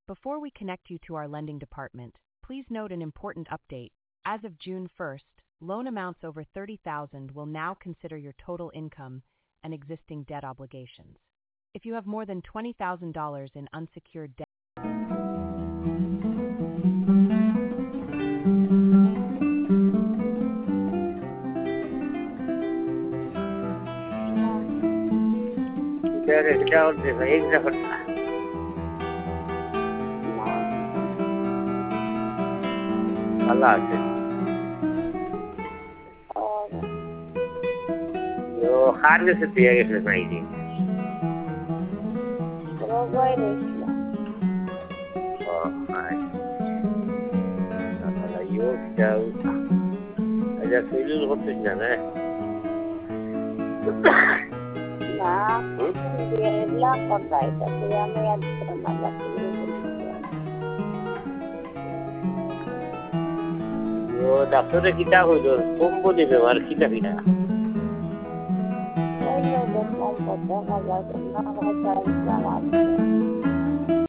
Before we connect you to our lending department, please note an important update. As of June 1st, loan amounts over $30,000 will now consider your total income and existing debt obligations. If you have more than $20,000 in unsecured debt, ভালো আছে তো খার গেছে দিয়ে গেছে নাই দিন আচ্ছা শরীর করতেছ না না ডাক্তারে কিতা হইল কম্বো দিবে আর কিতা কিনা